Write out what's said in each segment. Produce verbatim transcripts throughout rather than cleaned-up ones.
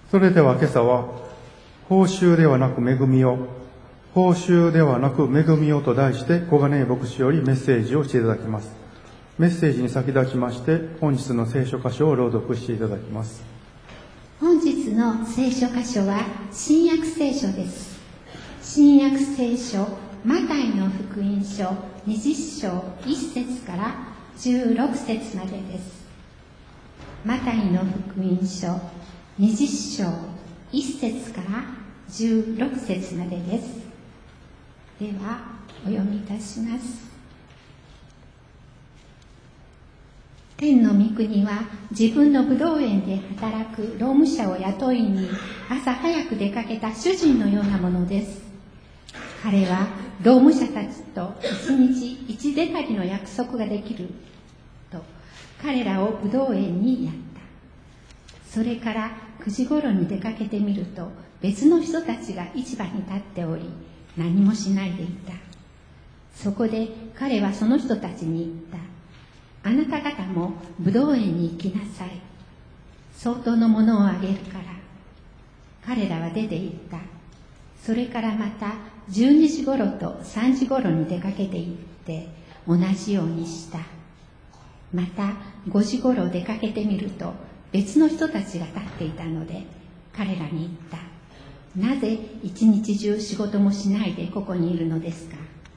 それでは今朝は、報酬ではなく恵みを、報酬ではなく恵みをと題して、小金井牧師よりメッセージをしていただきます。メッセージに先立ちまして、本日の聖書箇所を朗読していただきます。 本日の聖書箇所は新約聖書です。新約聖書マタイの福音書にじゅっ章いっ節からじゅうろく節までです。マタイの福音書にじゅっ章いっ節からじゅうろく節までです。ではお読みいたします。天の御国は自分の葡萄園で働く労務者を雇いに朝早く出かけた主人のようなものです。彼は労務者たちと一日一デナリの約束ができると彼らを葡萄園にやった。それからくじごろに出かけてみると別の人たちが市場に立っており何もしないでいた。そこで彼はその人たちに言った。あなた方も葡萄園に行きなさい。相当のものをあげるから。彼らは出て行った。それからまたじゅうにじごろとさんじごろに出かけて行って同じようにした。またごじごろ出かけてみると別の人たちが立っていたので彼らに言った。なぜ一日中仕事もしないでここにいるのですか。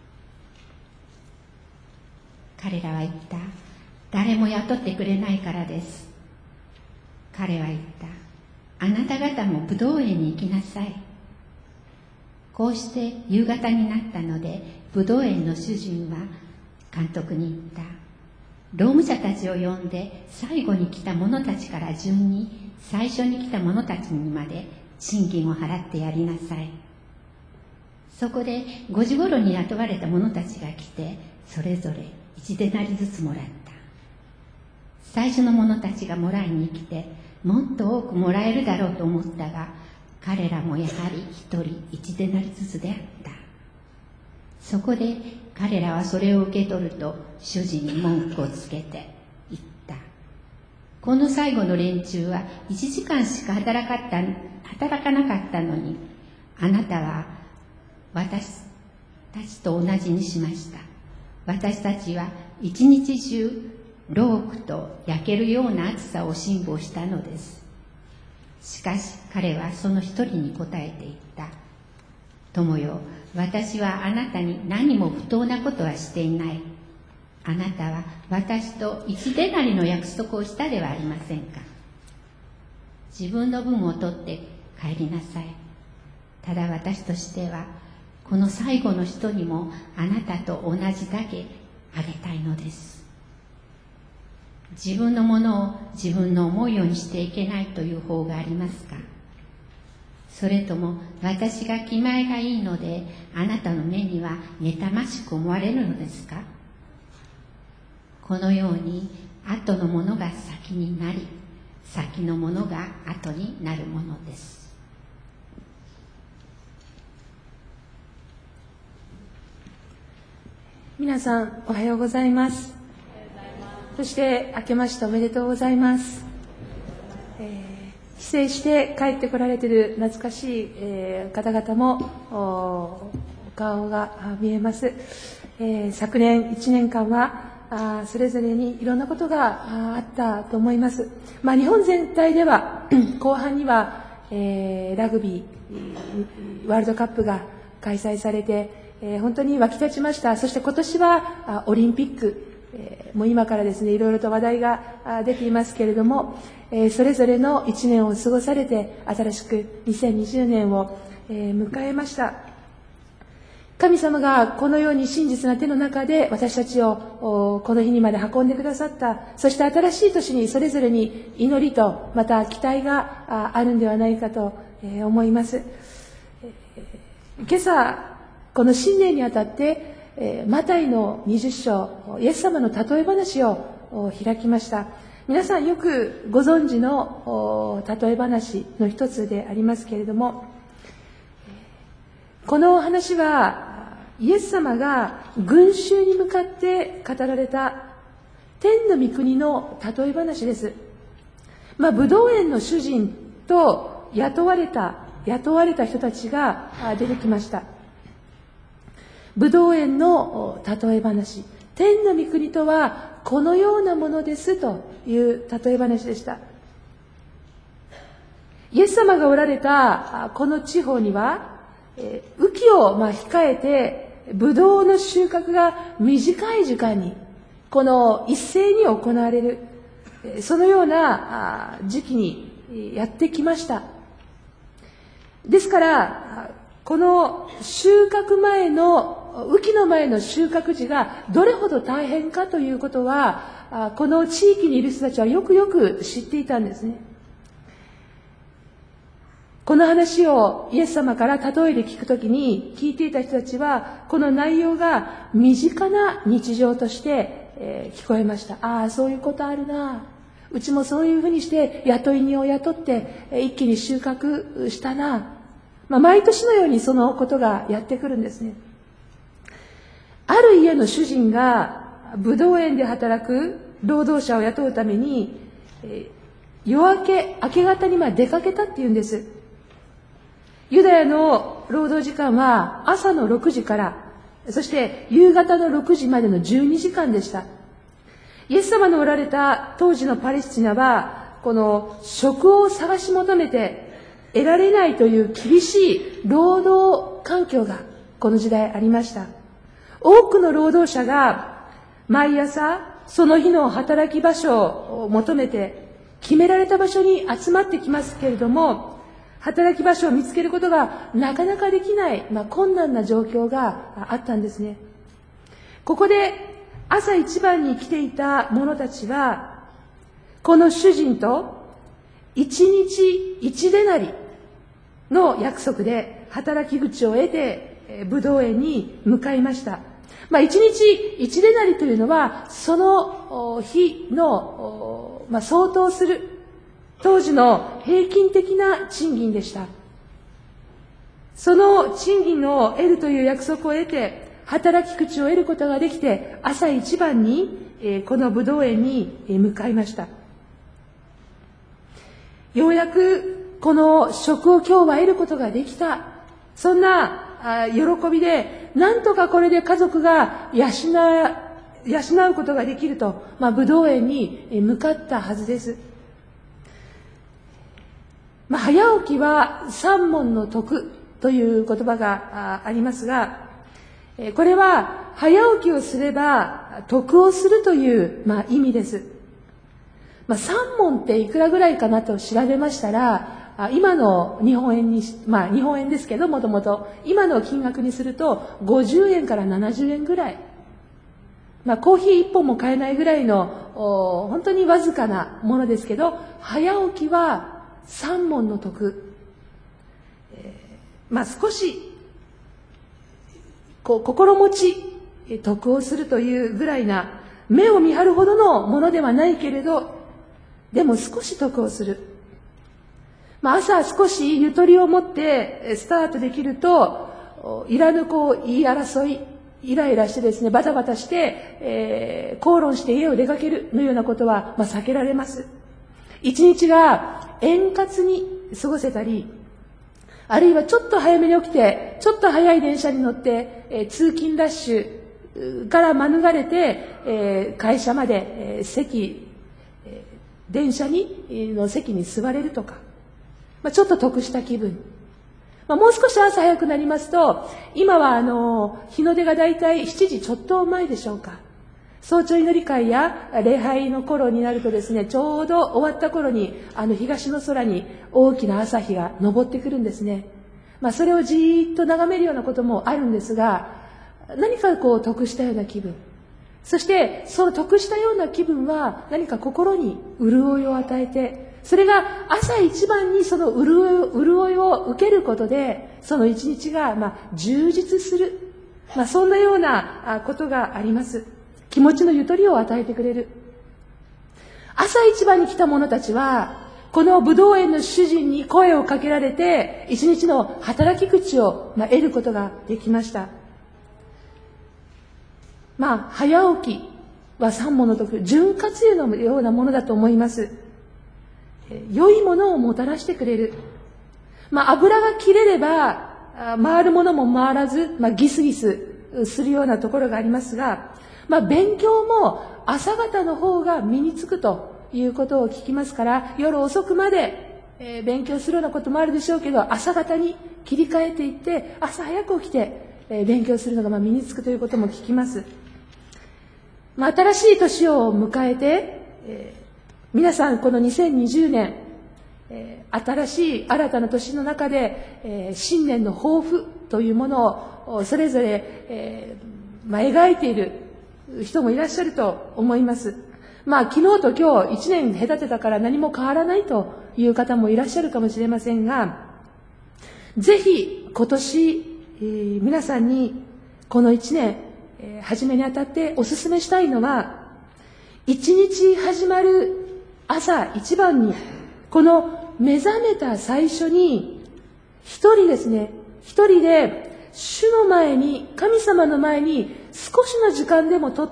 彼らは言った。誰も雇ってくれないからです。彼は言った。あなた方も葡萄園に行きなさい。こうして夕方になったので、葡萄園の主人は監督に言った。労務者たちを呼んで、最後に来た者たちから順に、最初に来た者たちにまで賃金を払ってやりなさい。そこでごじごろに雇われた者たちが来て、それぞれいちデナリずつもらった。最初の者たちがもらいに来て、もっと多くもらえるだろうと思ったが、彼らもやはり一人一デナリずつであった。そこで彼らはそれを受け取ると、主人に文句をつけて言った。この最後の連中はいちじかんしか働かった、働かなかったのに、あなたは私たちと同じにしました。私たちは一日中、労苦と焼けるような暑さを辛抱したのです。しかし彼はその一人に答えて言った。友よ、私はあなたに何も不当なことはしていない。あなたは私と一デナリの約束をしたではありませんか。自分の分を取って帰りなさい。ただ私としては、この最後の人にもあなたと同じだけあげたいのです。自分のものを自分の思うようにしていけないという方がありますか。それとも私が気前がいいのであなたの目には妬ましく思われるのですか。このように後のものが先になり、先のものが後になるものです。 皆さんおはようございます。そして明けましておめでとうございます。えー、帰省して帰ってこられている懐かしい、えー、方々も お, お顔が見えます。えー、昨年いちねんかんはあそれぞれにいろんなことが あ, あったと思います。まあ、日本全体では後半には、えー、ラグビーワールドカップが開催されて、えー、本当に沸き立ちました。そして今年はオリンピック、えー、もう今からですねいろいろと話題が出ていますけれども、えー、それぞれのいちねんを過ごされて新しくにせんにじゅうねんを、えー、迎えました。神様がこのように真実な手の中で私たちをこの日にまで運んでくださった。そして新しい年にそれぞれに祈りとまた期待があるんではないかと思います。今朝この新年にあたってマタイのにじゅっ章イエス様の例え話を開きました。皆さんよくご存知の例え話の一つでありますけれども、この話はイエス様が群衆に向かって語られた天の御国の例え話です。まあ、葡萄園の主人と雇われた、雇われた人たちが出てきました。ぶどう園の例え話。天の御国とはこのようなものですという例え話でした。イエス様がおられたこの地方には、雨季をまあ控えて、ぶどうの収穫が短い時間に、この一斉に行われる、そのような時期にやってきました。ですから、この収穫前の、雨季の前の収穫時がどれほど大変かということは、この地域にいる人たちはよくよく知っていたんですね。この話をイエス様から例えで聞くときに聞いていた人たちは、この内容が身近な日常として聞こえました。ああ、そういうことあるな。うちもそういうふうにして雇い人を雇って一気に収穫したな。まあ、毎年のようにそのことがやってくるんですね。ある家の主人がぶどう園で働く労働者を雇うために、夜明け、明け方にまあ出かけたっていうんです。ユダヤの労働時間は朝のろくじから、そして夕方のろくじまでのじゅうにじかんでした。イエス様のおられた当時のパレスチナは、この職を探し求めて得られないという厳しい労働環境がこの時代ありました。多くの労働者が毎朝その日の働き場所を求めて決められた場所に集まってきますけれども、働き場所を見つけることがなかなかできない、まあ、困難な状況があったんですね。ここで朝一番に来ていた者たちは、この主人と一日一デナリの約束で働き口を得てぶどう園に向かいました。まあ、一日一デナリというのはその日の、まあ、相当する当時の平均的な賃金でした。その賃金を得るという約束を得て、働き口を得ることができて、朝一番にこのぶどう園に向かいました。ようやくこの職を今日は得ることができた。そんな喜びで、なんとかこれで家族が養う、養うことができると、まあ、ぶどう園に向かったはずです。まあ、早起きは三文の徳という言葉がありますが、これは早起きをすれば得をするという、まあ、意味です。まあ、三文っていくらぐらいかなと調べましたら、今の日本円に、まあ、日本円ですけど、もともと今の金額にするとごじゅうえんからななじゅうえんぐらい、まあ、コーヒー一本も買えないぐらいの本当にわずかなものですけど、早起きは三文の徳、えー、まあ少しこう心持ち得をするというぐらいな、目を見張るほどのものではないけれど、でも少し得をする。まあ、朝少しゆとりを持ってスタートできると、いらぬこう言い争い、イライラしてですね、バタバタして、えー、口論して家を出かけるのようなことは、まあ、避けられます。一日が円滑に過ごせたり、あるいはちょっと早めに起きて、ちょっと早い電車に乗って、えー、通勤ラッシュから免れて、えー、会社まで、えー、席、えー、電車にの席に座れるとか、まあ、ちょっと得した気分。まあ、もう少し朝早くなりますと、今はあの日の出がだいたいしちじちょっと前でしょうか。早朝祈り会や礼拝の頃になるとですね、ちょうど終わった頃にあの東の空に大きな朝日が昇ってくるんですね。まあ、それをじーっと眺めるようなこともあるんですが、何かこう得したような気分、そしてその得したような気分は何か心に潤いを与えて、それが朝一番にその潤い、潤いを受けることで、その一日がまあ充実する、まあ、そんなようなことがあります。気持ちのゆとりを与えてくれる。朝一番に来た者たちは、このぶどう園の主人に声をかけられて、一日の働き口をまあ得ることができました。まあ、早起きは三文の徳、潤滑油のようなものだと思います。良いものをもたらしてくれる。 まあ、油が切れれば、回るものも回らず、まあ、ギスギスするようなところがありますが、まあ、勉強も朝方の方が身につくということを聞きますから、夜遅くまで、えー、勉強するようなこともあるでしょうけど、朝方に切り替えていって、朝早く起きて、えー、勉強するのがまあ身につくということも聞きます。まあ、新しい年を迎えて、えー、皆さんこのにせんにじゅうねん、えー、新しい新たな年の中で、えー、新年の抱負というものをそれぞれ、えーまあ、描いている人もいらっしゃると思います。まあ、昨日と今日一年隔てたから何も変わらないという方もいらっしゃるかもしれませんが、ぜひ今年、えー、皆さんにこの一年、えー、初めにあたってお勧めしたいのは、一日始まる朝一番に、この目覚めた最初に、一人ですね、一人で主の前に、神様の前に少しの時間でもとって、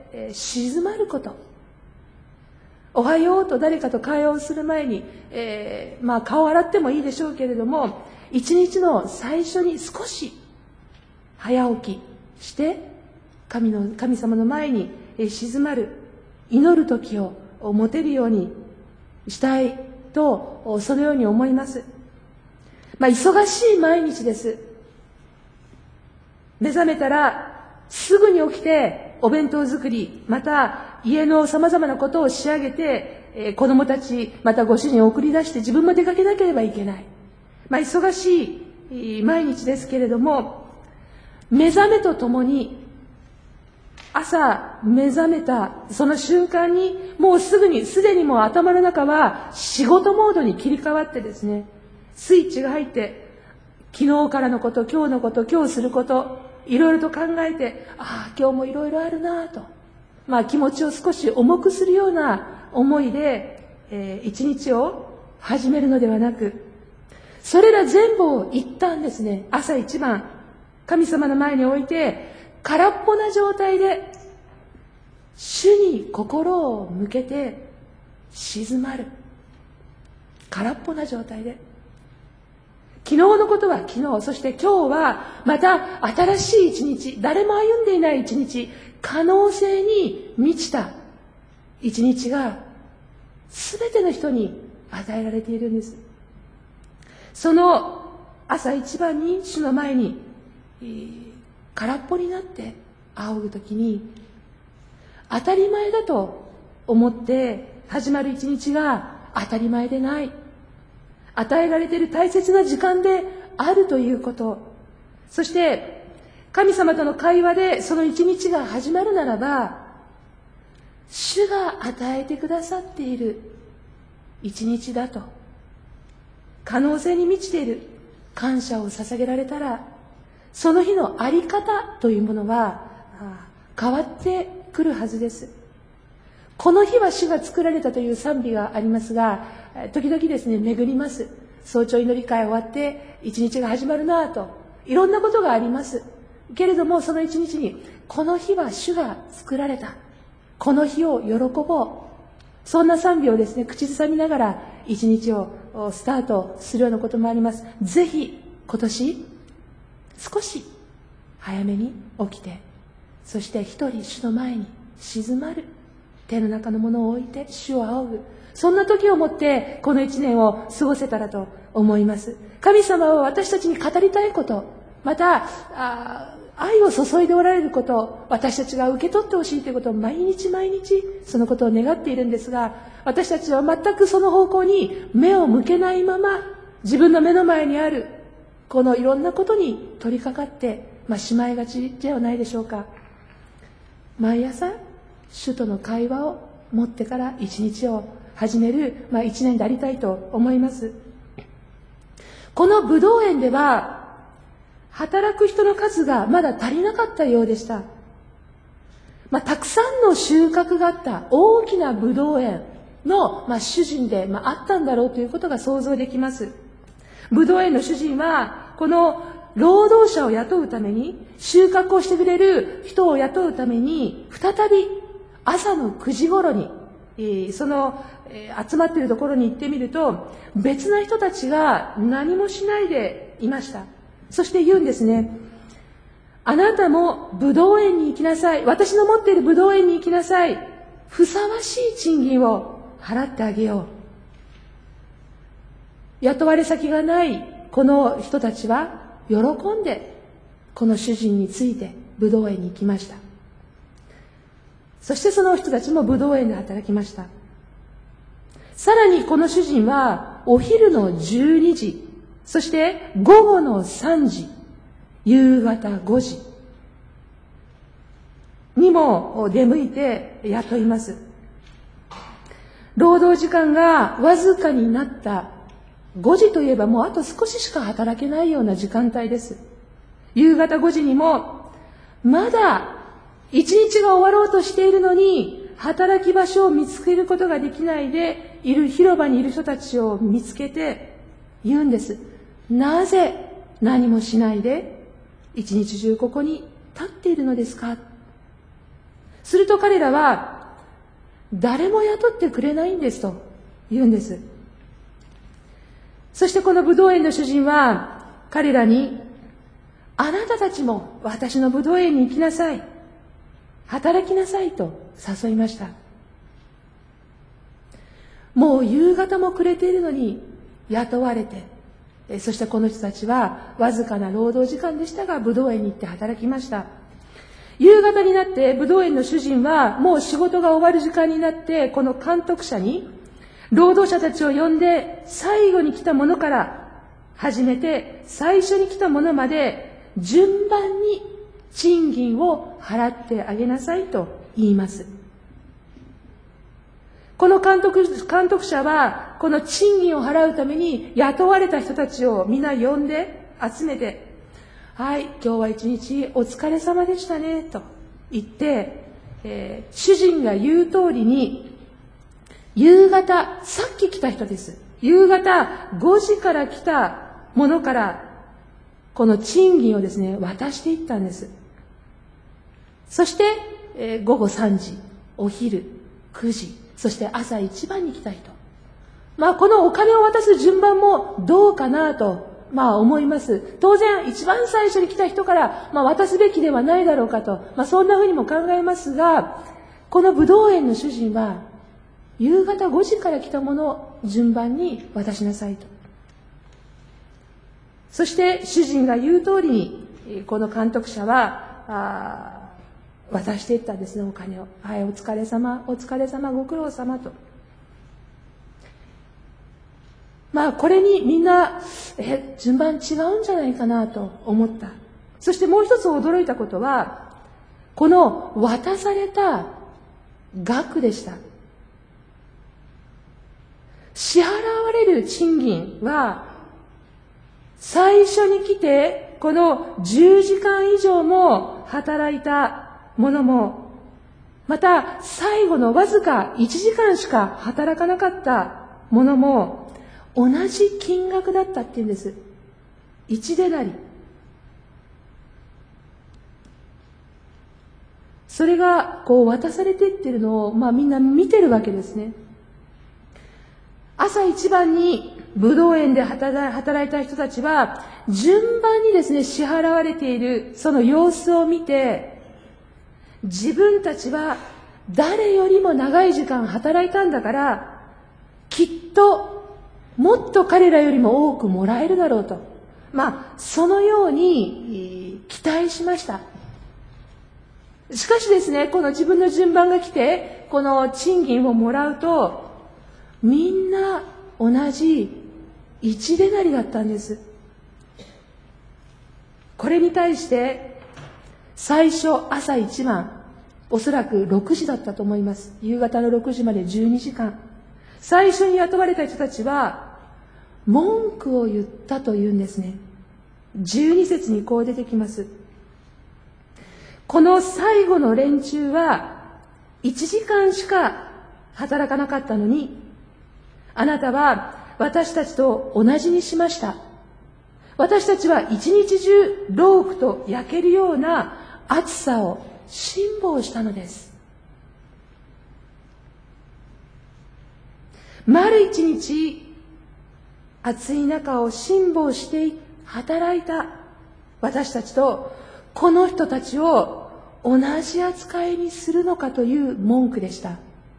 えー、静まること。おはようと誰かと会話をする前に、えー、まあ顔を洗ってもいいでしょうけれども、一日の最初に少し早起きして神の神様の前に静まる、祈る時を持てるようにしたいと、そのように思います。まあ忙しい毎日です。目覚めたらすぐに起きてお弁当作り、また家の様々なことを仕上げて、えー、子供たち、またご主人を送り出して自分も出かけなければいけない。まあ忙しい毎日ですけれども、目覚めとともに、朝目覚めたその瞬間に、もうすぐに、すでにもう頭の中は仕事モードに切り替わってですね、スイッチが入って、昨日からのこと、今日のこと、今日すること、いろいろと考えて、ああ、今日もいろいろあるなぁと、まあ気持ちを少し重くするような思いで、えー、一日を始めるのではなく、それら全部を一旦ですね、朝一番、神様の前に置いて、空っぽな状態で、主に心を向けて、静まる。空っぽな状態で。昨日のことは昨日、そして今日はまた新しい一日、誰も歩んでいない一日、可能性に満ちた一日が全ての人に与えられているんです。その朝一番に主の前に、えー、空っぽになって仰ぐときに、当たり前だと思って始まる一日が当たり前でない、与えられている大切な時間であるということ、そして神様との会話でその一日が始まるならば、主が与えてくださっている一日だと、可能性に満ちている感謝を捧げられたら、その日のあり方というものは変わってくるはずです。この日は主が作られたという賛美がありますが、時々ですね、巡ります。早朝祈り会終わって一日が始まるなぁと、いろんなことがありますけれども、その一日にこの日は主が作られた、この日を喜ぼう、そんな賛美をですね、口ずさみながら一日をスタートするようなこともあります。ぜひ今年少し早めに起きて、そして一人主の前に静まる、手の中のものを置いて主を仰ぐ、そんな時をもってこの一年を過ごせたらと思います。神様は私たちに語りたいこと、またあ愛を注いでおられること、私たちが受け取ってほしいということを毎日毎日そのことを願っているんですが、私たちは全くその方向に目を向けないまま、自分の目の前にあるこのいろんなことに取り掛かって、まあ、しまいがちではないでしょうか。毎朝主との会話を持ってから一日を始める、まあ、一年でありたいと思います。このブドウ園では働く人の数がまだ足りなかったようでした。まあ、たくさんの収穫があった大きなブドウ園の、まあ、主人で、まあ、あったんだろうということが想像できます。ブドウ園の主人はこの労働者を雇うために、収穫をしてくれる人を雇うために、再び朝のくじ頃にそのえー、集まっているところに行ってみると、別な人たちが何もしないでいました。そして言うんですね。あなたもブドウ園に行きなさい。私の持っているブドウ園に行きなさい。ふさわしい賃金を払ってあげよう。雇われ先がないこの人たちは喜んでこの主人についてブドウ園に行きました。そしてその人たちもブドウ園で働きました。さらにこの主人はお昼のじゅうにじ、そして午後のさんじ、夕方ごじにも出向いて雇います。労働時間がわずかになったごじといえばもうあと少ししか働けないような時間帯です。夕方ごじにもまだ一日が終わろうとしているのに働き場所を見つけることができないでいる広場にいる人たちを見つけて言うんです。なぜ何もしないで一日中ここに立っているのですか。すると彼らは誰も雇ってくれないんですと言うんです。そしてこのブドウ園の主人は彼らに、あなたたちも私のブドウ園に行きなさい、働きなさいと誘いました。もう夕方も暮れているのに雇われて、そしてこの人たちはわずかな労働時間でしたがブドウ園に行って働きました。夕方になってブドウ園の主人はもう仕事が終わる時間になって、この監督者に労働者たちを呼んで、最後に来た者から始めて最初に来た者まで順番に賃金を払ってあげなさいと言います。この監督、監督者はこの賃金を払うために雇われた人たちをみんな呼んで集めて、はい、今日は一日お疲れ様でしたねと言って、えー、主人が言う通りに夕方、さっき来た人です。夕方ごじから来た者からこの賃金をですね、渡していったんです。そして、えー、午後さんじ、お昼くじ、そして朝一番に来た人。まあこのお金を渡す順番もどうかなと、まあ思います。当然一番最初に来た人から、まあ、渡すべきではないだろうかと、まあそんなふうにも考えますが、このブドウ園の主人は夕方ごじから来たものを順番に渡しなさいと。そして主人が言う通りにこの監督者はあ渡していったんですね、お金を。はい、お疲れ様、お疲れ様、ご苦労様と。まあこれにみんなえ順番違うんじゃないかなと思った。そしてもう一つ驚いたことは、この渡された額でした。支払われる賃金は最初に来てこのじゅうじかん以上も働いたものも、また最後のわずかいちじかんしか働かなかったものも同じ金額だったっていうんです。いちデナリ。それがこう渡されていってるのを、まあ、みんな見てるわけですね。朝一番にブドウ園で働いた人たちは順番にですね支払われているその様子を見て、自分たちは誰よりも長い時間働いたんだから、きっともっと彼らよりも多くもらえるだろうと、まあそのように期待しました。しかしですね、この自分の順番が来てこの賃金をもらうと、みんな同じいちデナリだったんです。これに対して最初朝一番、おそらくろくじだったと思います。夕方のろくじまでじゅうにじかん、最初に雇われた人たちは文句を言ったというんですね。じゅうに節にこう出てきます。この最後の連中はいちじかんしか働かなかったのに、あなたは私たちと同じにしました。私たちは一日中ロープと焼けるような暑さを辛抱したのです。 丸一日暑い中を辛抱して働いた私たちと、この人たちを同じ扱いにするのかという文句でした。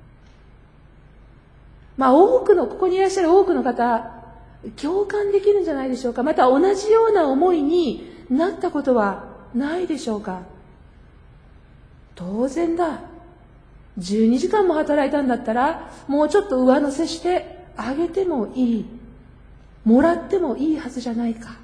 まあ多くの、ここにいらっしゃる多くの方、共感できるんじゃないでしょうか。また同じような思いになったことはないでしょうか。当然だ。じゅうにじかんも働いたんだったら、もうちょっと上乗せしてあげてもいい。もらってもいいはずじゃないか。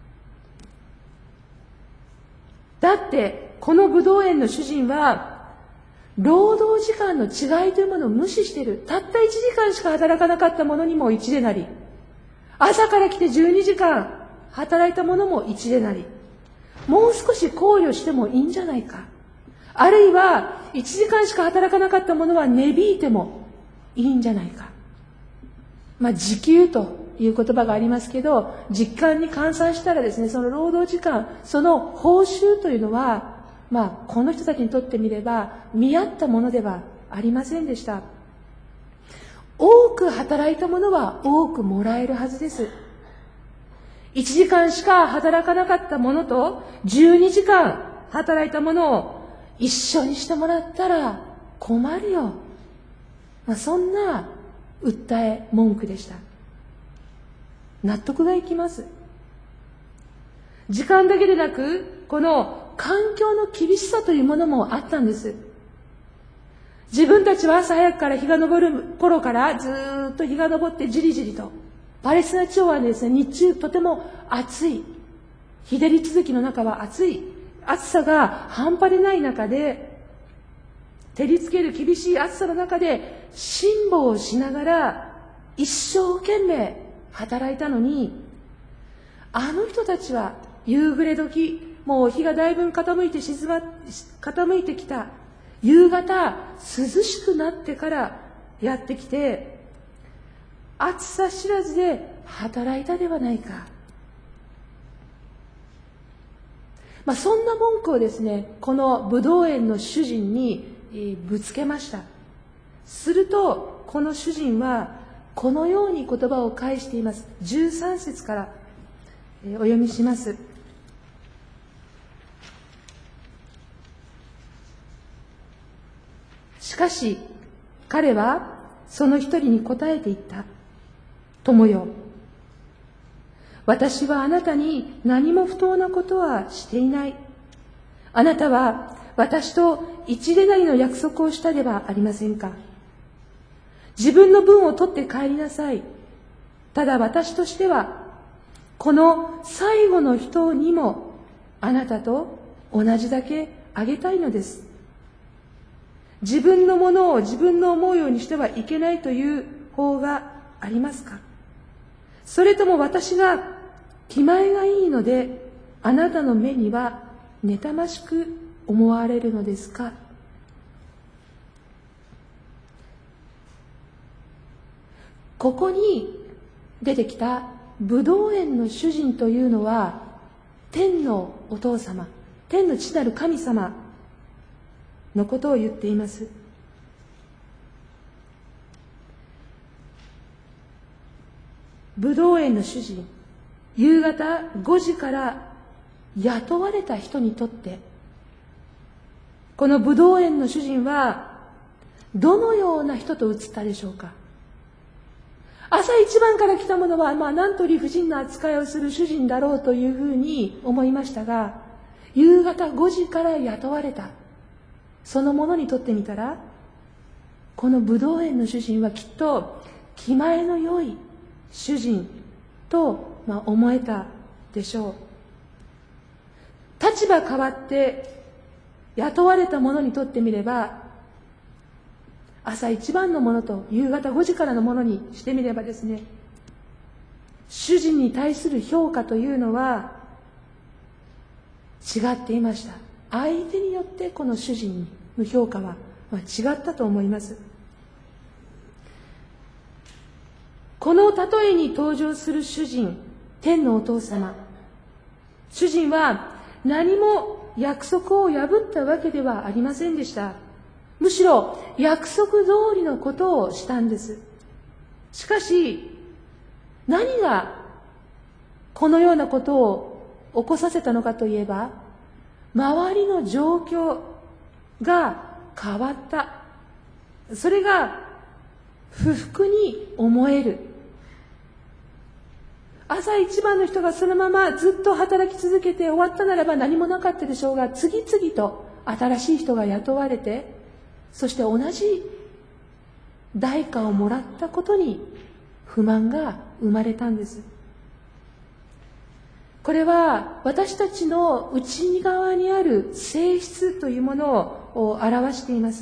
だって、このブドウ園の主人は、労働時間の違いというものを無視している。たったいちじかんしか働かなかったものにもいちでなり、朝から来てじゅうにじかん働いたものもいちでなり、もう少し考慮してもいいんじゃないか。あるいは、いちじかんしか働かなかったものは値引いてもいいんじゃないか。まあ、時給という言葉がありますけど、時間に換算したらですね、その労働時間、その報酬というのは、まあ、この人たちにとってみれば、見合ったものではありませんでした。多く働いたものは多くもらえるはずです。いちじかんしか働かなかったものと、じゅうにじかん働いたものを一緒にしてもらったら困るよ。まあ、そんな訴え文句でした。納得がいきます。時間だけでなく、この環境の厳しさというものもあったんです。自分たちは朝早くから日が昇る頃からずーっと日が昇ってじりじりと、パレスチナ地方はですね、日中とても暑い。日照り続きの中は暑い。暑さが半端でない中で、照りつける厳しい暑さの中で辛抱をしながら一生懸命働いたのに、あの人たちは夕暮れ時、もう日がだいぶ傾いて沈ま、傾いてきた夕方、涼しくなってからやってきて、暑さ知らずで働いたではないか。まあ、そんな文句をですね、このブドウ園の主人にぶつけました。すると、この主人はこのように言葉を返しています。じゅうさん節からお読みします。しかし、彼はその一人に答えて言った。友よ、私はあなたに何も不当なことはしていない。あなたは私と一デナリの約束をしたではありませんか。自分の分を取って帰りなさい。ただ私としては、この最後の人にもあなたと同じだけあげたいのです。自分のものを自分の思うようにしてはいけないという法がありますか。それとも私が気前がいいので、あなたの目には妬ましく思われるのですか。ここに出てきたブドウ園の主人というのは、天のお父様、天の父なる神様のことを言っています。ブドウ園の主人、夕方ごじから雇われた人にとって、このブドウ園の主人はどのような人と映ったでしょうか。朝一番から来た者は、まあなんと理不尽な扱いをする主人だろうというふうに思いましたが、夕方ごじから雇われたその者にとってみたら、このブドウ園の主人はきっと気前の良い主人と、まあ、思えたでしょう。立場変わって雇われた者にとってみれば、朝一番の者と夕方ごじからの者にしてみればですね、主人に対する評価というのは違っていました。相手によってこの主人の評価は違ったと思います。この例えに登場する主人、天のお父様。主人は何も約束を破ったわけではありませんでした。むしろ約束通りのことをしたんです。 しかし、何がこのようなことを起こさせたのかといえば、周りの状況が変わった。それが不服に思える。朝一番の人がそのままずっと働き続けて終わったならば何もなかったでしょうが、次々と新しい人が雇われて、そして同じ代価をもらったことに不満が生まれたんです。これは私たちの内側にある性質というものを表しています。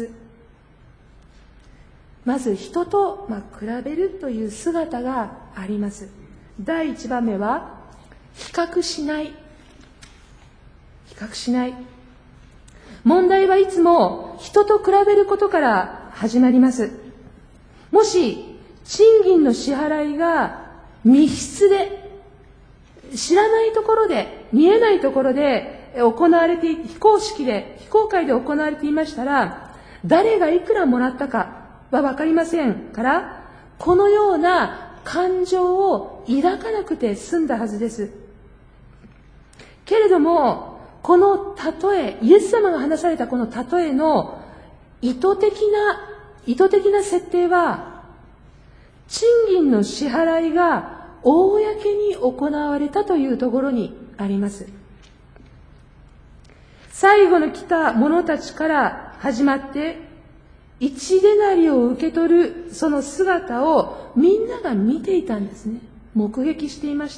まず人と、まあ、比べるという姿があります。第一番目は比較しない。比較しない。問題はいつも人と比べることから始まります。もし賃金の支払いが密室で、知らないところで、見えないところで行われて、非公式で、非公開で行われていましたら、誰がいくらもらったかはわかりませんから、このような感情を抱かなくて済んだはずです。けれども、この例え、イエス様が話されたこの例えの意図的な、意図的な設定は、賃金の支払いが公に行われたというところにあります。最後の来た者たちから始まって、一デナリを受け取るその姿をみんなが見ていたんですね。目撃していました。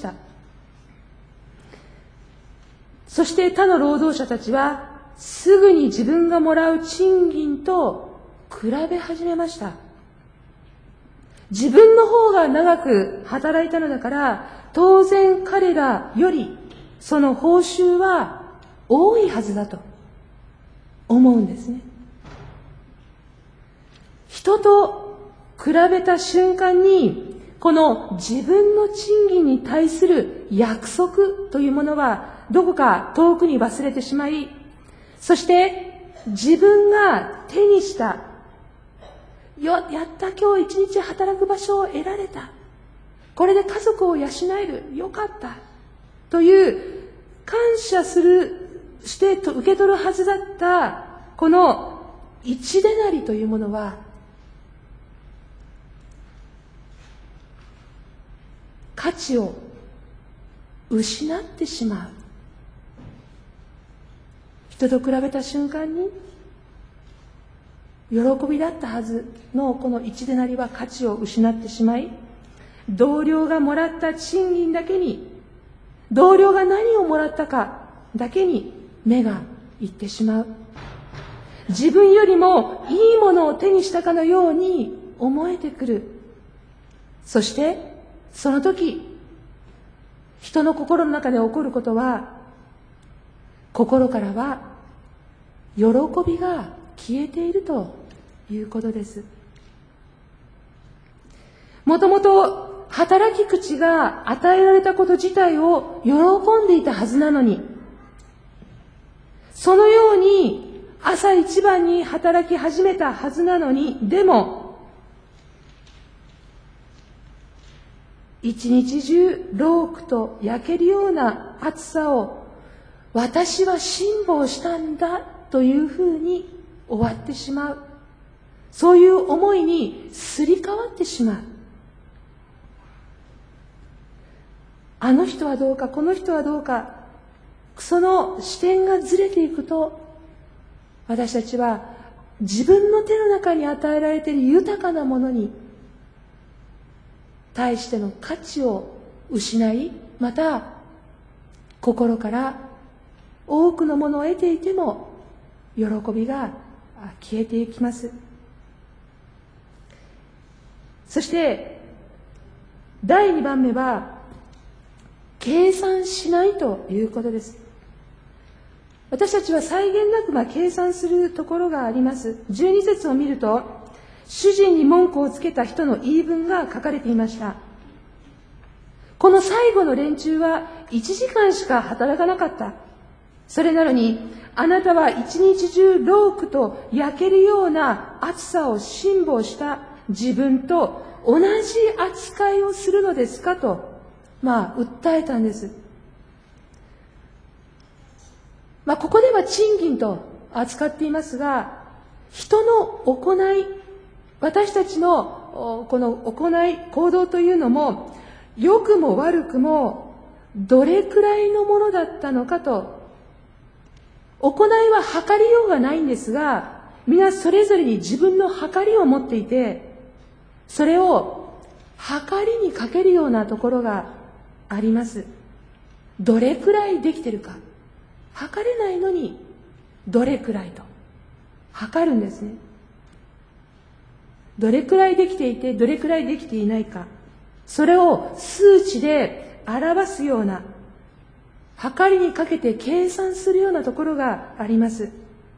そして他の労働者たちはすぐに自分がもらう賃金と比べ始めました。自分の方が長く働いたのだから、当然彼らよりその報酬は多いはずだと思うんですね。人と比べた瞬間に、この自分の賃金に対する約束というものはどこか遠くに忘れてしまい、そして自分が手にしたよ、やった今日一日働く場所を得られた。これで家族を養える。よかった。という感謝する、して受け取るはずだったこの一デナリというものは、価値を失ってしまう。人と比べた瞬間に喜びだったはずのこの一デナリは価値を失ってしまい、同僚がもらった賃金だけに、同僚が何をもらったかだけに目がいってしまう。自分よりもいいものを手にしたかのように思えてくる。そしてその時、人の心の中で起こることは、心からは喜びが消えているということです。もともと働き口が与えられたこと自体を喜んでいたはずなのに、そのように朝一番に働き始めたはずなのに、でも一日中労苦と焼けるような暑さを私は辛抱したんだというふうに終わってしまう。そういう思いにすり替わってしまう。あの人はどうか、この人はどうか、その視点がずれていくと、私たちは自分の手の中に与えられている豊かなものに対しての価値を失い、また心から多くのものを得ていても喜びが消えていきます。そしてだいにばんめは計算しないということです。私たちは際限なくまあ計算するところがあります。じゅうに節を見ると、主人に文句をつけた人の言い分が書かれていました。この最後の連中はいちじかんしか働かなかった。それなのに、あなたは一日中労苦と焼けるような暑さを辛抱した自分と同じ扱いをするのですかと、まあ、訴えたんです。まあ、ここでは賃金と扱っていますが、人の行い、私たちのこの行い、行動というのも、良くも悪くもどれくらいのものだったのかと、行いは測りようがないんですが、皆それぞれに自分の測りを持っていて、それを測りにかけるようなところがあります。どれくらいできてるか。測れないのに、どれくらいと。測るんですね。どれくらいできていて、どれくらいできていないか。それを数値で表すような、測りにかけて計算するようなところがあります。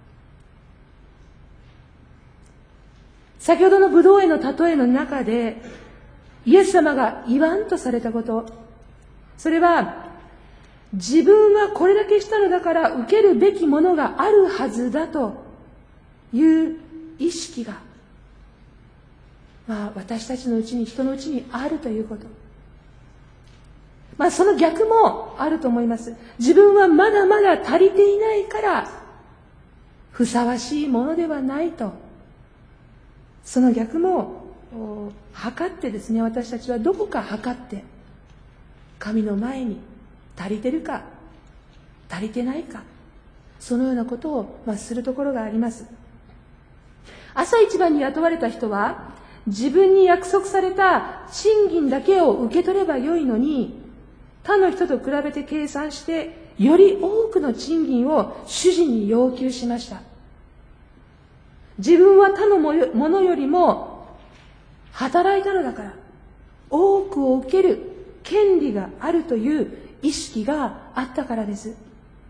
先ほどのブドウ園の例えの中で、イエス様が言わんとされたこと、それは、自分はこれだけしたのだから受けるべきものがあるはずだという意識が、まあ私たちのうちに、人のうちにあるということ。まあその逆もあると思います。自分はまだまだ足りていないから、ふさわしいものではないと。その逆も、測ってですね、私たちはどこか測って、神の前に足りてるか、足りてないか、そのようなことを、まあ、するところがあります。朝一番に雇われた人は、自分に約束された賃金だけを受け取ればよいのに、他の人と比べて計算して、より多くの賃金を主人に要求しました。自分は他のものよりも働いたのだから、多くを受ける権利があるという意識があったからです。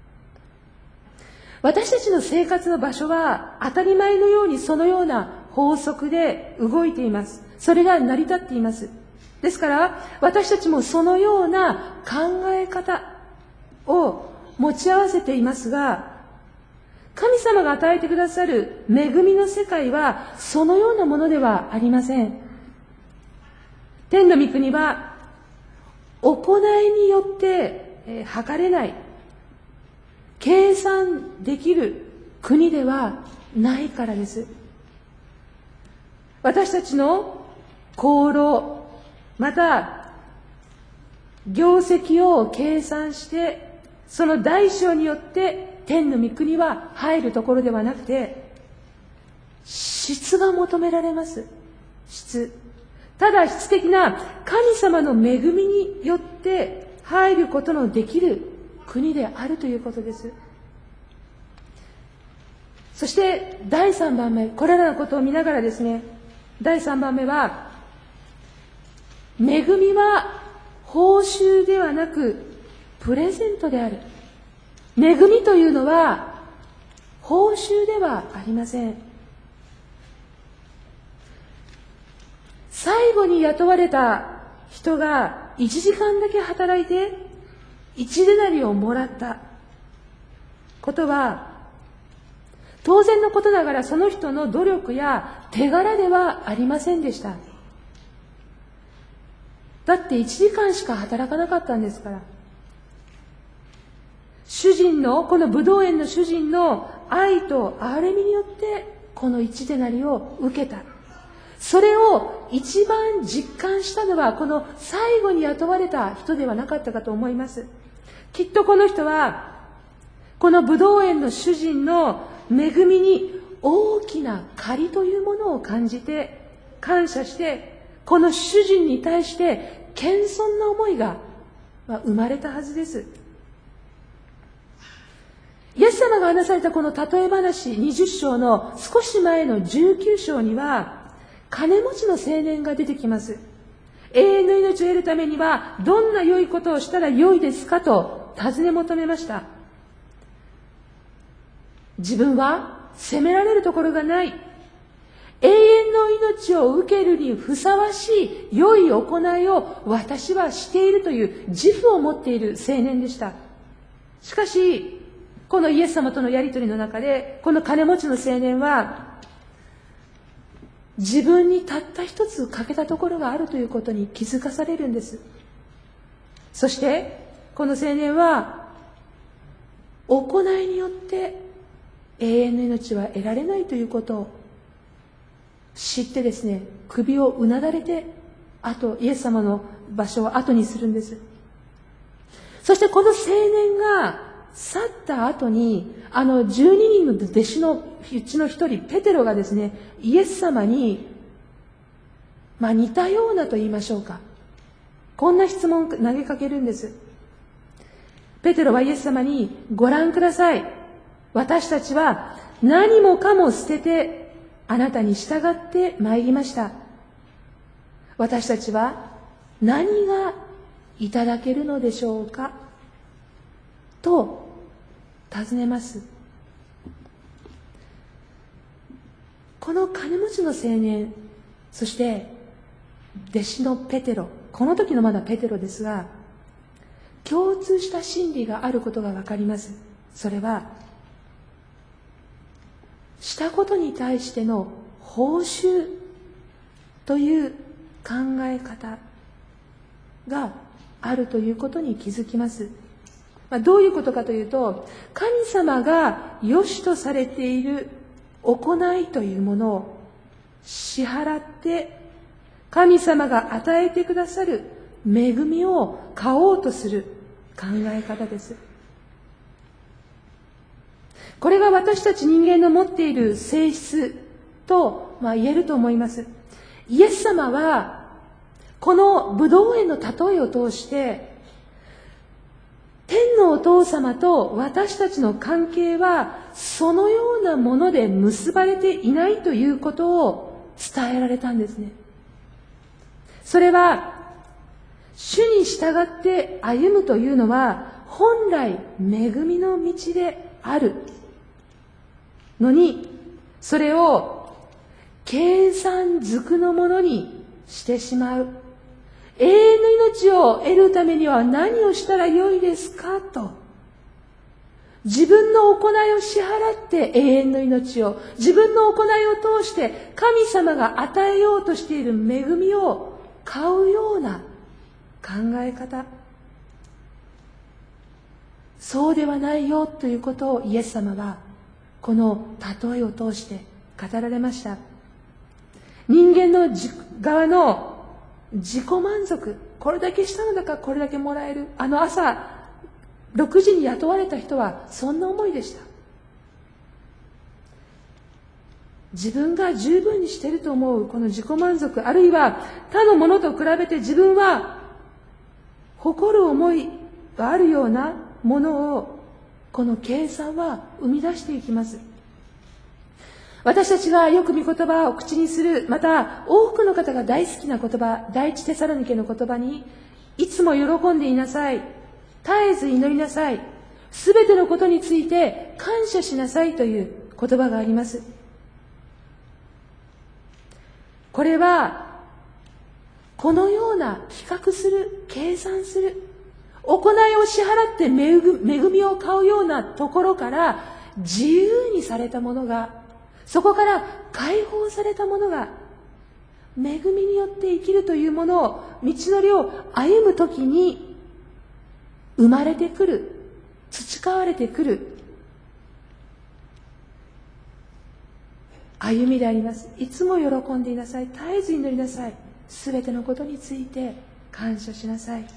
私たちの生活の場所は当たり前のようにそのような法則で動いています。それが成り立っています。ですから私たちもそのような考え方を持ち合わせていますが、神様が与えてくださる恵みの世界はそのようなものではありません。天の御国は行いによって、えー、測れない、計算できる国ではないからです。私たちの功労、また業績を計算して、その大小によって天の御国は入るところではなくて、質が求められます。質。ただ質的な神様の恵みによって入ることのできる国であるということです。そしてだいさんばんめ、これらのことを見ながらですね、だいさんばんめは、恵みは報酬ではなくプレゼントである。恵みというのは報酬ではありません。最後に雇われた人がいちじかんだけ働いていちデナリをもらったことは、当然のことながらその人の努力や手柄ではありませんでした。だっていちじかんしか働かなかったんですから。主人の、このブドウ園の主人の愛と憐れみによってこの一デナリを受けた。それを一番実感したのはこの最後に雇われた人ではなかったかと思います。きっとこの人はこのブドウ園の主人の恵みに大きな借りというものを感じて感謝して、この主人に対して謙遜な思いが生まれたはずです。イエス様が話されたこの例え話にじゅっ章の少し前のじゅうきゅう章には、金持ちの青年が出てきます。永遠の命を得るためにはどんな良いことをしたら良いですかと尋ね求めました。自分は責められるところがない、永遠の命を受けるにふさわしい良い行いを私はしているという自負を持っている青年でした。しかしこのイエス様とのやりとりの中で、この金持ちの青年は、 自分にたった一つ欠けたところがあるということに気づかされるんです。そしてこの青年は行いによって永遠の命は得られないということを知ってですね、首をうなだれて、あとイエス様の場所を後にするんです。そしてこの青年が去った後に、あのじゅうににんの弟子のうちの一人、ペテロがですね、イエス様に、まあ似たようなと言いましょうか、こんな質問を投げかけるんです。ペテロはイエス様に、ご覧ください。私たちは何もかも捨てて、あなたに従って参りました。私たちは何がいただけるのでしょうかと尋ねます。この金持ちの青年、そして弟子のペテロ、この時のまだペテロですが、共通した真理があることがわかります。それはしたことに対しての報酬という考え方があるということに気づきます。まあ、どういうことかというと、神様が良しとされている行いというものを支払って、神様が与えてくださる恵みを買おうとする考え方です。これが私たち人間の持っている性質と、まあ、言えると思います。イエス様はこのブドウ園の例えを通して、天のお父様と私たちの関係はそのようなもので結ばれていないということを伝えられたんですね。それは主に従って歩むというのは本来恵みの道であるのに、それを計算づくのものにしてしまう。永遠の命を得るためには何をしたらよいですかと、自分の行いを支払って永遠の命を、自分の行いを通して神様が与えようとしている恵みを買うような考え方、そうではないよということをイエス様はこの例えを通して語られました。人間の側の自己満足、これだけしたのだからこれだけもらえる。あの朝ろくじに雇われた人はそんな思いでした。自分が十分にしていると思うこの自己満足、あるいは他のものと比べて自分は誇る思いがあるようなものを、この計算は生み出していきます。私たちはよく御言葉を口にする、また多くの方が大好きな言葉、第一テサロニケの言葉に、いつも喜んでいなさい、絶えず祈りなさい、すべてのことについて感謝しなさいという言葉があります。これはこのような比較する、計算する、行いを支払って恵みを買うようなところから自由にされたものが、そこから解放されたものが、恵みによって生きるというものを、道のりを歩むときに生まれてくる、培われてくる歩みであります。いつも喜んでいなさい、絶えず祈りなさい、すべてのことについて感謝しなさい。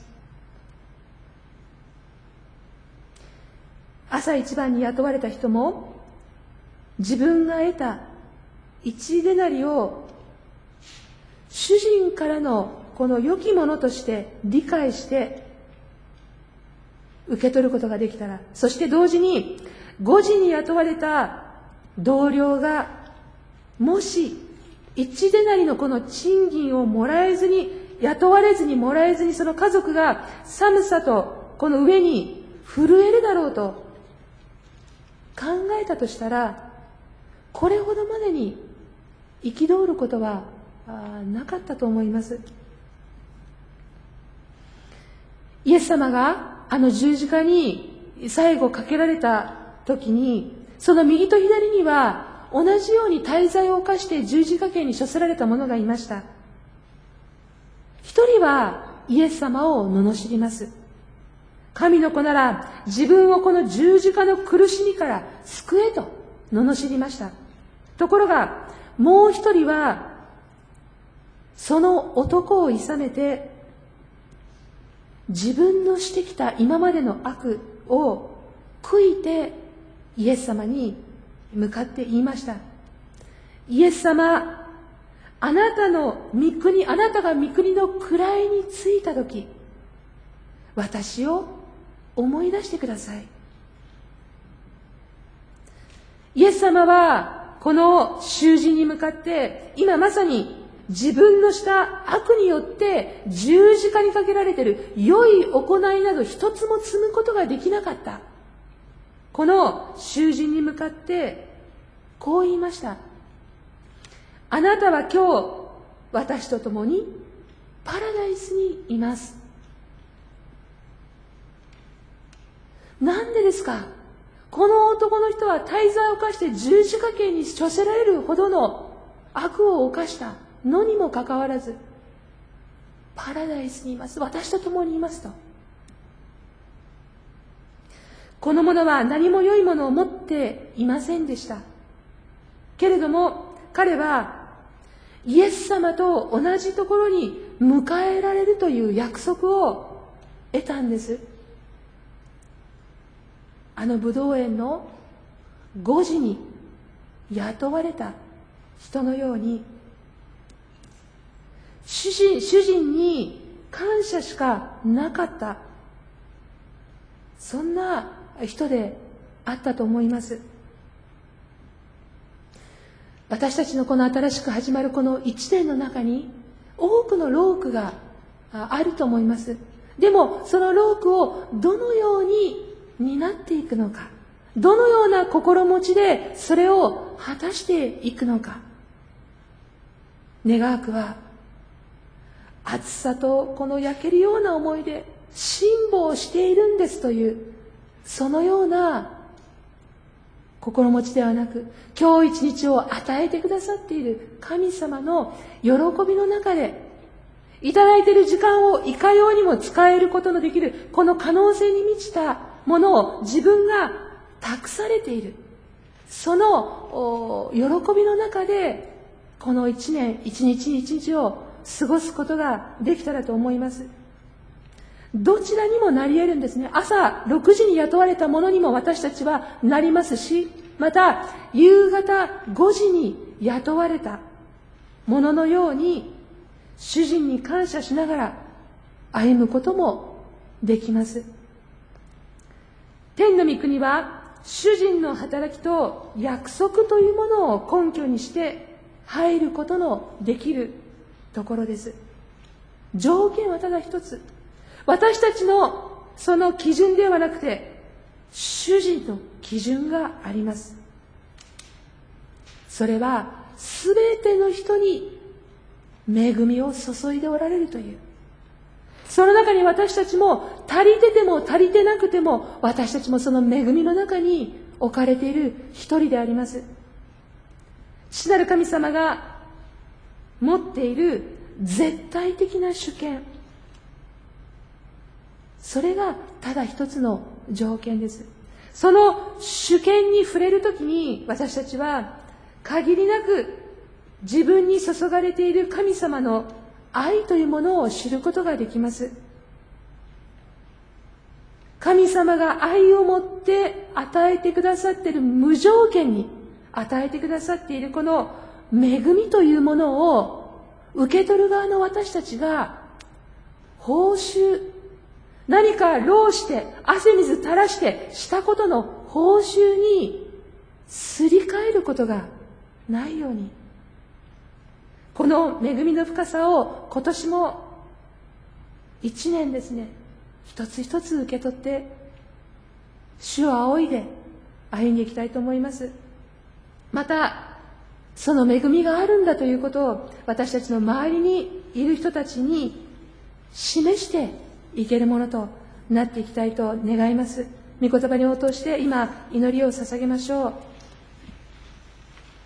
朝一番に雇われた人も、自分が得た一デナリを主人からのこの良きものとして理解して受け取ることができたら、そして同時にごじに雇われた同僚がもし一デナリのこの賃金をもらえずに、雇われずにもらえずに、その家族が寒さとこの上に震えるだろうと考えたとしたら、これほどまでに憤ることはなかったと思います。イエス様があの十字架に最後かけられた時に、その右と左には同じように大罪を犯して十字架刑に処せられた者がいました。一人はイエス様を罵ります。神の子なら自分をこの十字架の苦しみから救えと罵りました。ところがもう一人はその男を諌めて、自分のしてきた今までの悪を悔いてイエス様に向かって言いました。イエス様、あなたの御国、あなたが御国の位に着いたとき、私を思い出してください。イエス様はこの囚人に向かって、今まさに自分のした悪によって十字架にかけられている良い行いなど一つも積むことができなかった。この囚人に向かってこう言いました。あなたは今日私と共にパラダイスにいます。なんでですか？この男の人は大罪を犯して十字架刑に処せられるほどの悪を犯したのにもかかわらず、パラダイスにいます。私と共にいますと。この者は何も良いものを持っていませんでした。けれども彼はイエス様と同じところに迎えられるという約束を得たんです。あのブドウ園の誤字に雇われた人のように、主人、主人に感謝しかなかった、そんな人であったと思います。私たちのこの新しく始まるこの一年の中に多くの労苦があると思います。でもその労苦をどのように担っていくのか、どのような心持ちでそれを果たしていくのか、願わくは暑さとこの焼けるような思いで辛抱しているんですという、そのような心持ちではなく、今日一日を与えてくださっている神様の喜びの中で、いただいている時間をいかようにも使えることのできるこの可能性に満ちたものを自分が託されている、その喜びの中でこの一年一日一日を過ごすことができたらと思います。どちらにもなり得るんですね。朝ろくじに雇われたものにも私たちはなりますし、また夕方ごじに雇われたもののように主人に感謝しながら歩むこともできます。天の御国は主人の働きと約束というものを根拠にして入ることのできるところです。条件はただ一つ。私たちのその基準ではなくて、主人の基準があります。それはすべての人に恵みを注いでおられるという。その中に私たちも足りてても足りてなくても、私たちもその恵みの中に置かれている一人であります。父なる神様が持っている絶対的な主権、それがただ一つの条件です。その主権に触れるときに、私たちは限りなく自分に注がれている神様の愛というものを知ることができます。神様が愛を持って与えてくださっている、無条件に与えてくださっているこの恵みというものを受け取る側の私たちが、報酬、何か労して汗水垂らしてしたことの報酬にすり替えることがないように、この恵みの深さを今年も一年ですね、一つ一つ受け取って主を仰いで歩んでいきたいと思います。またその恵みがあるんだということを私たちの周りにいる人たちに示していけるものとなっていきたいと願います。御言葉に応答して今祈りを捧げましょう。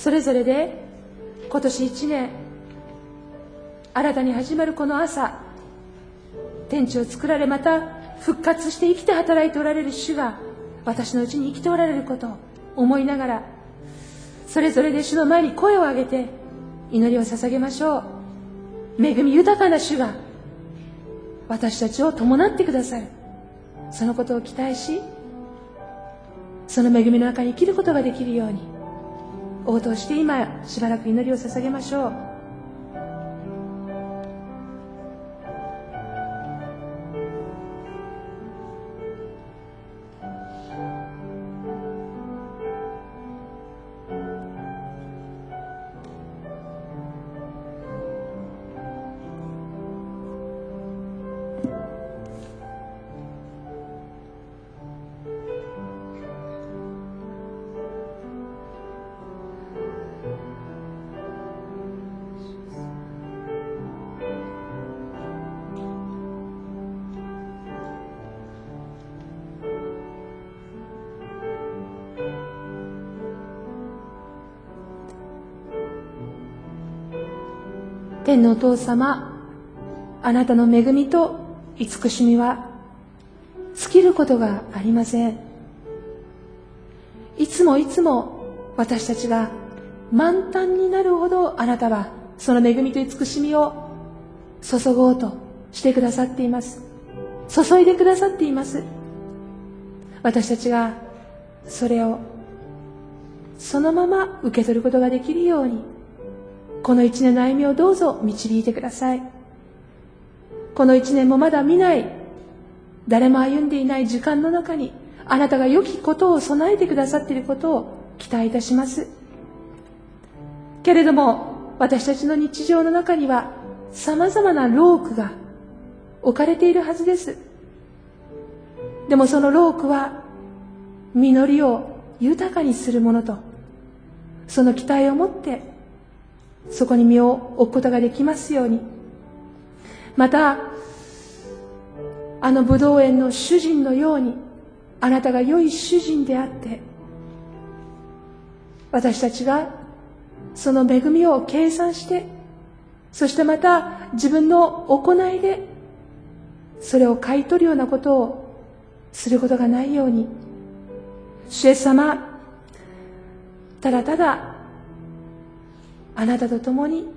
それぞれで今年一年新たに始まるこの朝、天地を作られまた復活して生きて働いておられる主が私のうちに生きておられることを思いながら、それぞれで主の前に声を上げて祈りを捧げましょう。恵み豊かな主が私たちを伴ってくださる、そのことを期待し、その恵みの中に生きることができるように応答して今しばらく祈りを捧げましょう。天のお父様、あなたの恵みと慈しみは尽きることがありません。いつもいつも私たちが満タンになるほどあなたはその恵みと慈しみを注ごうとしてくださっています。注いでくださっています。私たちがそれをそのまま受け取ることができるように、この一年の歩みをどうぞ導いてください。この一年もまだ見ない、誰も歩んでいない時間の中に、あなたが良きことを備えてくださっていることを期待いたします。けれども、私たちの日常の中には、様々な労苦が置かれているはずです。でもその労苦は、実りを豊かにするものと、その期待を持って、そこに身を置くことができますように。また、あの葡萄園の主人のように、あなたが良い主人であって、私たちがその恵みを計算して、そしてまた自分の行いでそれを買い取るようなことをすることがないように、主イエス様、ただただあなたと共に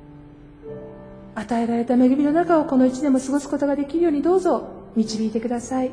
与えられた恵みの中をこの一年も過ごすことができるようにどうぞ導いてください。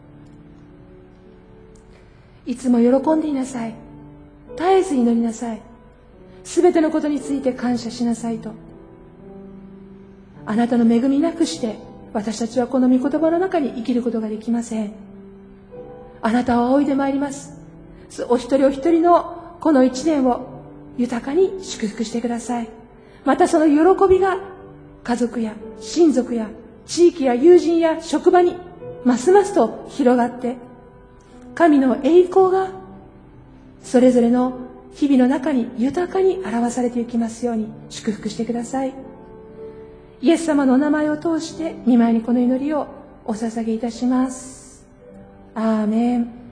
いつも喜んでいなさい。絶えず祈りなさい。すべてのことについて感謝しなさいと。あなたの恵みなくして私たちはこの御言葉の中に生きることができません。あなたを仰いでまいります。お一人お一人のこの一年を豊かに祝福してください。またその喜びが家族や親族や地域や友人や職場にますますと広がって、神の栄光がそれぞれの日々の中に豊かに表されていきますように祝福してください。イエス様のお名前を通して御前にこの祈りをお捧げいたします。アーメン。